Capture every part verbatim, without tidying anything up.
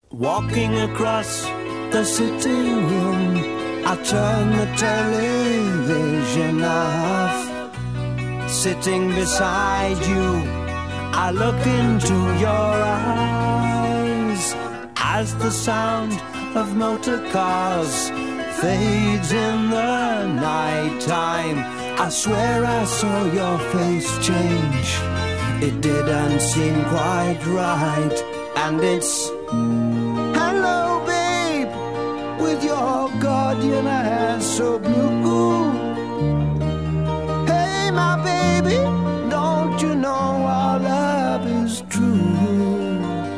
Walking across the sitting room, I turn the television off. Sitting beside you, I look into your eyes as the sound of motor cars fades in the night time. I swear I saw your face change. It didn't seem quite right. And it's hello, babe, with your guardian eyes so blue. Hey, my baby, don't you know our love is true?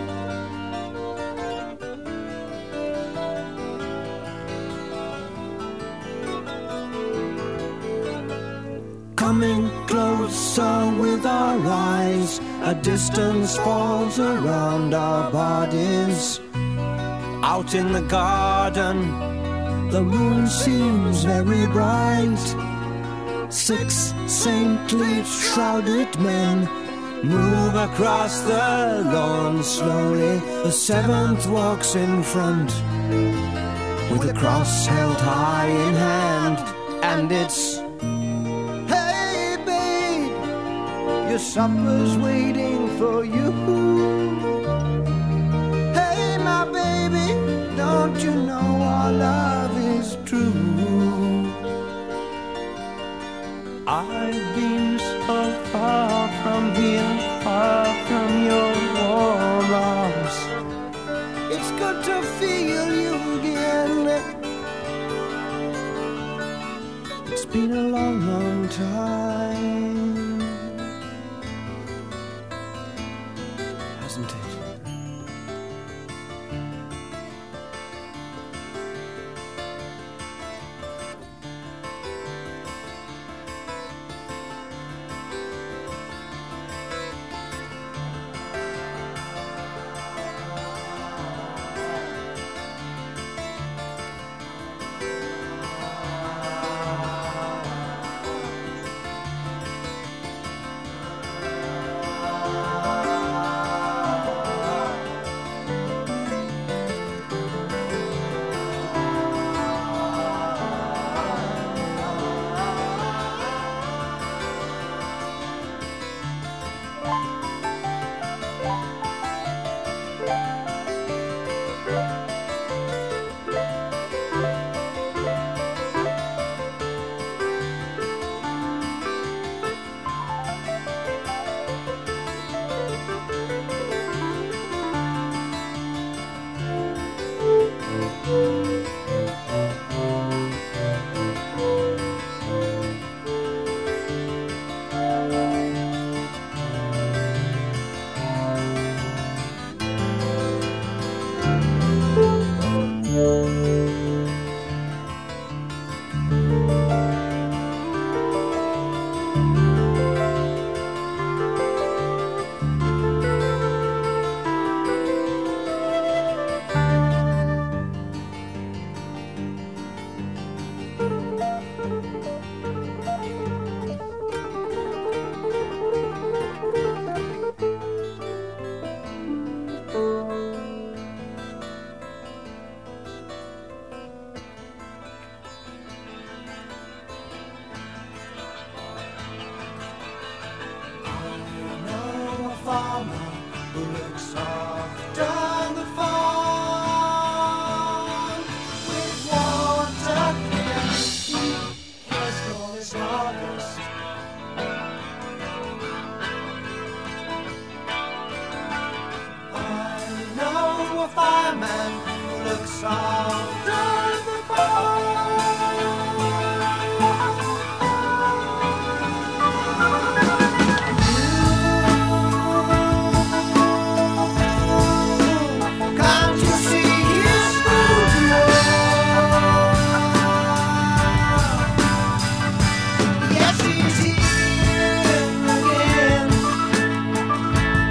Coming closer with our eyes, a distance falls around our bodies. Out in the garden, the moon seems very bright. Six saintly shrouded men move across the lawn slowly. The seventh walks in front with a cross held high in hand. And it's, hey babe, your supper's waiting for you. Hey my baby, don't you know our love is true? I've been so far from here, far from your warm arms. It's good to feel you again. It's been a long, long time, hasn't it?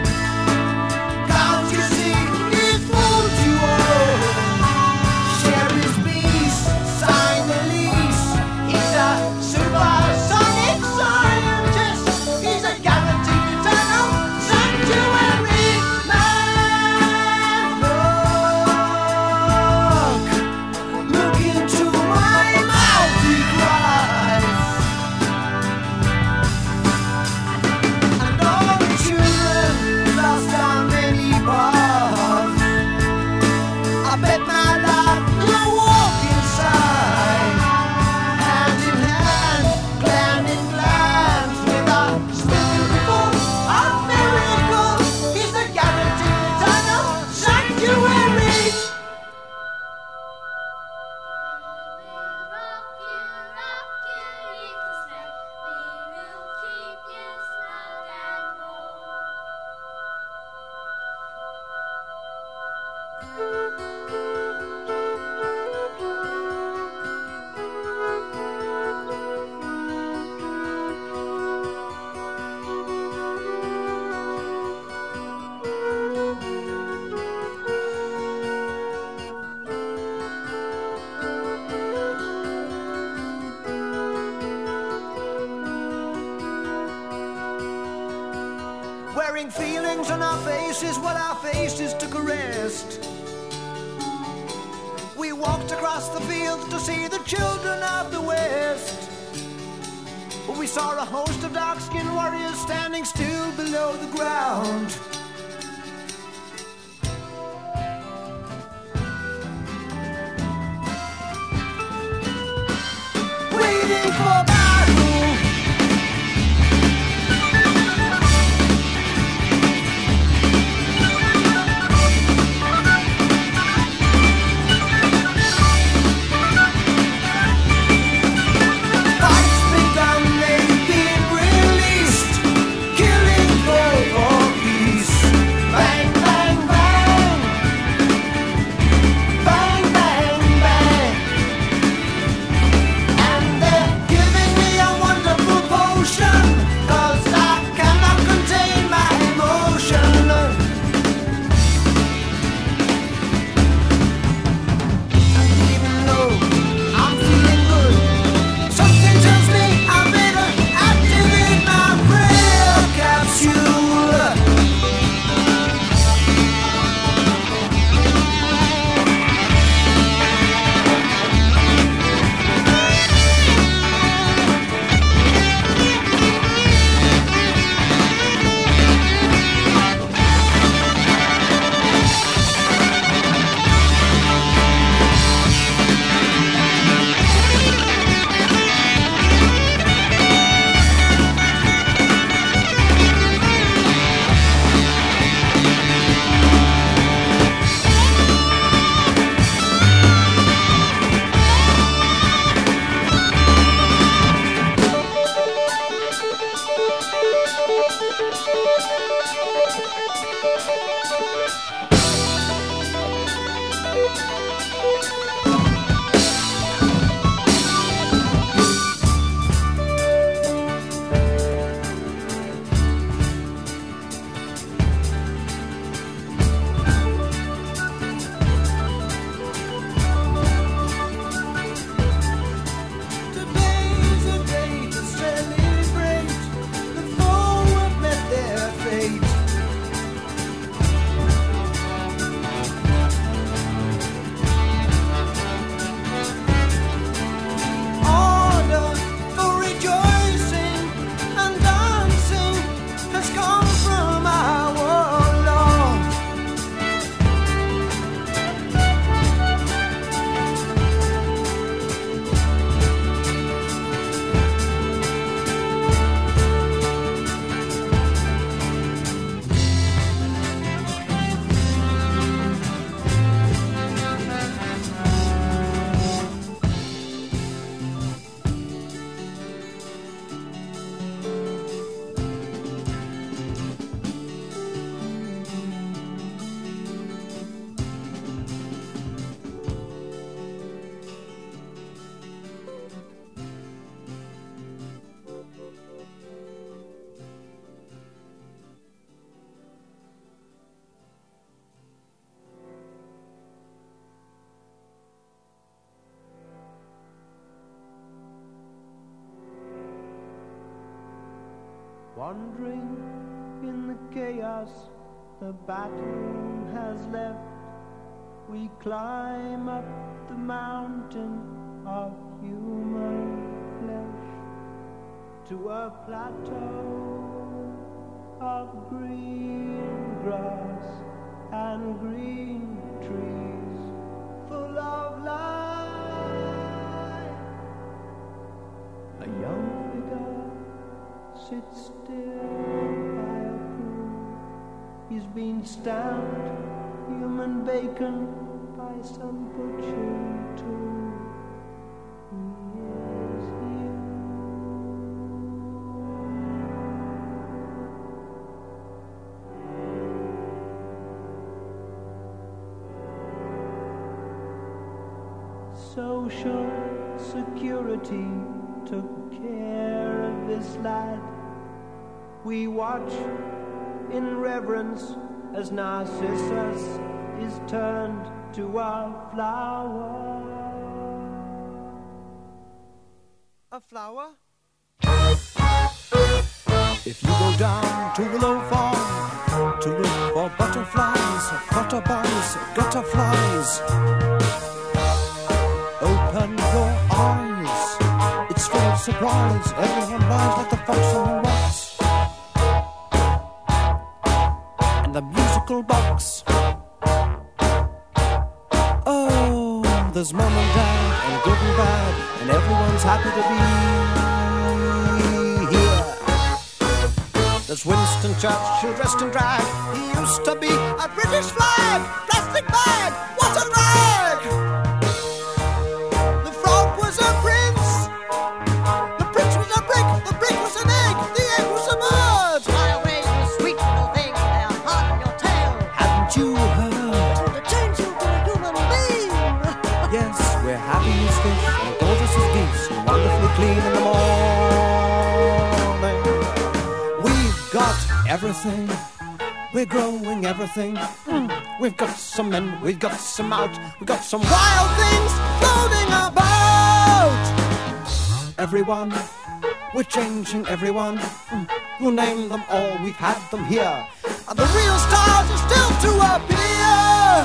Share Wearing feelings on our faces while our faces took a rest. We walked across the fields to see the children of the West. We saw a host of dark-skinned warriors standing still below the ground, waiting for battle. Wandering in the chaos the battle has left, we climb up the mountain of human flesh to a plateau of green grass and green trees full of life. A young figure sits still by a pool. He's been stamped human bacon by some butchering tool. He is you. Social security took care of this lad. We watch in reverence as Narcissus is turned to a flower. A flower? If you go down to Willow Farm to look for butterflies, flutterbugs, gutterflies, open your eyes. It's full of surprise. Everyone lies like the fox on the rocks. And the musical box. Oh, there's mom and dad and good and bad, and everyone's happy to be here. There's Winston Churchill dressed in drag. He used to be a British flag. Plastic bag, what a rag! The frog was a prince. The prince was a brick. The brick was an egg. The egg was a bird. Fly away, you sweet little thing. They'll harden your tail. Haven't you heard? To change you to a human being. Yes, we're happy as fish and gorgeous as geese and wonderfully clean in the morning. We've got everything. We're growing everything. Mm. We've got some in, we've got some out. We've got some wild things floating about. Everyone, we're changing everyone. Mm. We'll name them all, we've had them here. And the real stars are still to appear.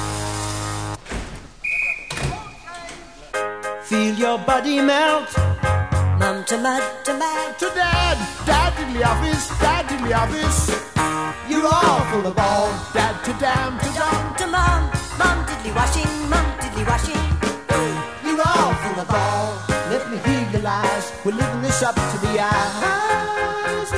Feel your body melt. Mum to mud to mad. To dad, dad in the office, dad in the office. You're all full of all. Dad to damn to dumb. To mum, mum diddly washing, mum diddly washing. You're all full of all. Let me hear your lies. We're living this up to the eyes.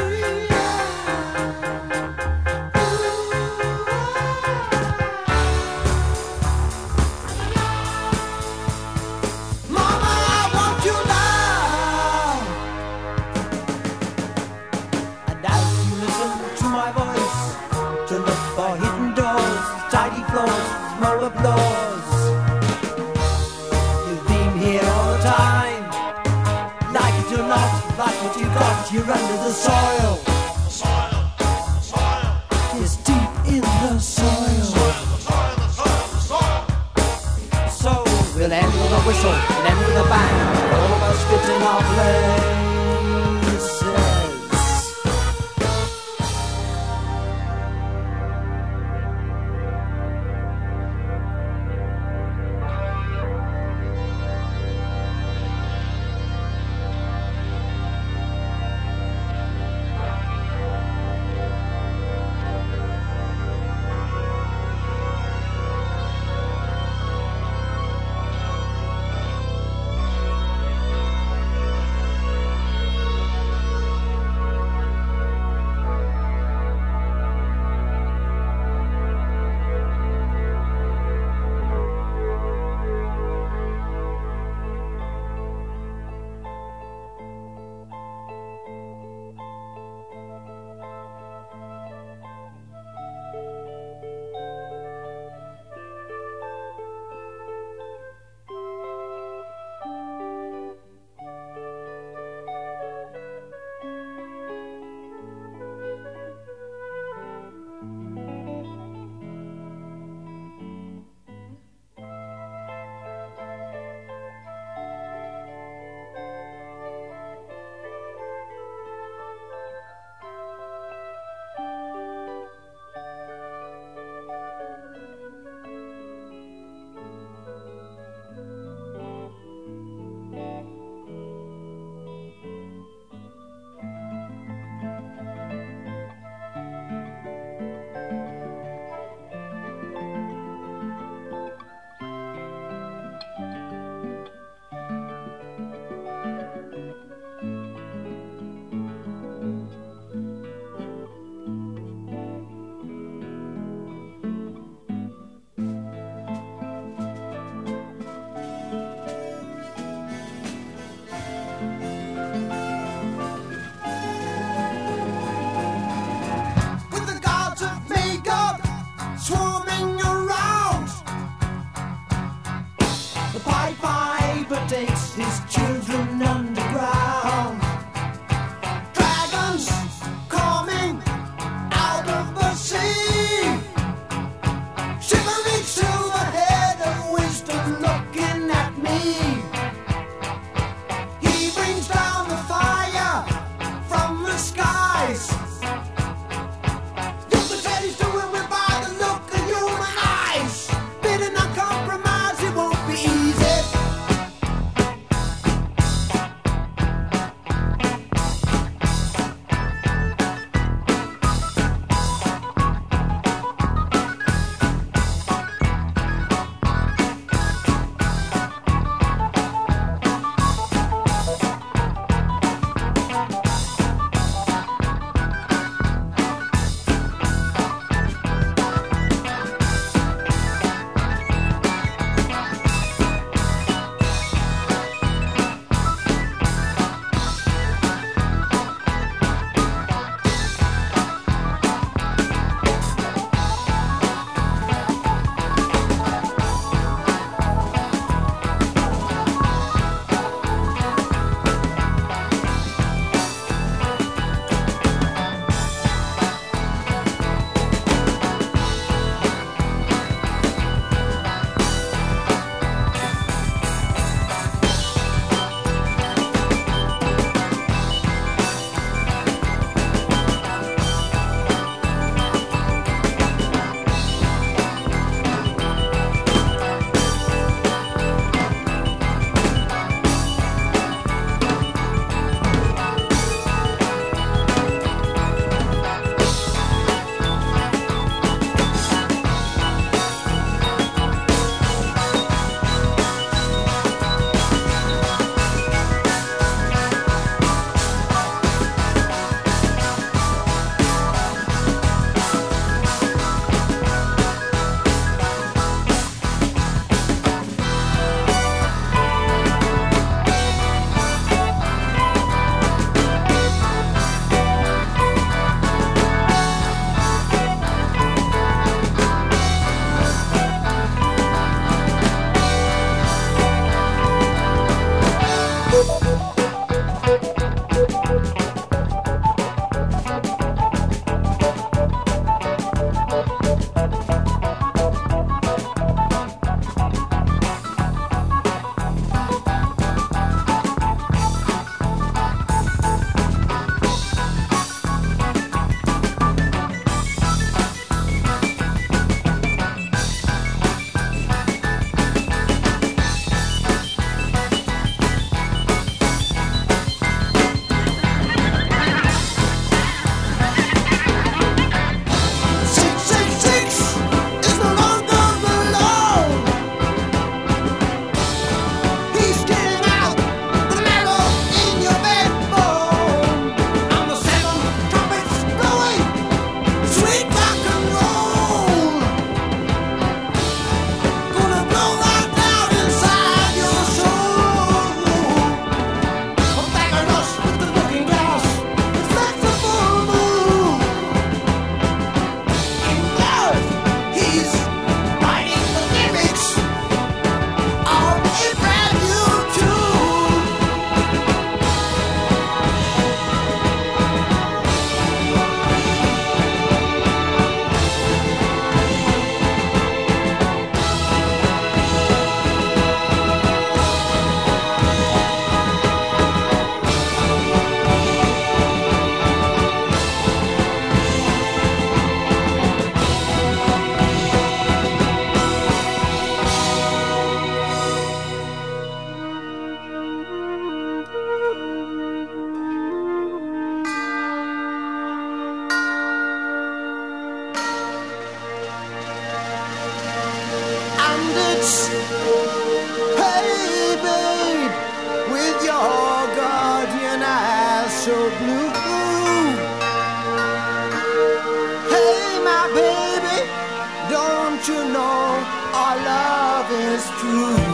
Mama, I want you now. And as you listen to my voice, to look for hidden doors, tidy floors, small applause. You've been here all the time. Like it or not, like what you got, you're under the soil. Soil, soil, It's deep in the soil. soil, soil, soil, soil. So we'll end with a whistle and end with a bang. All of us fit in our places. bandits. Hey, babe, with your guardian eyes so blue. Hey, my baby, don't you know our love is true?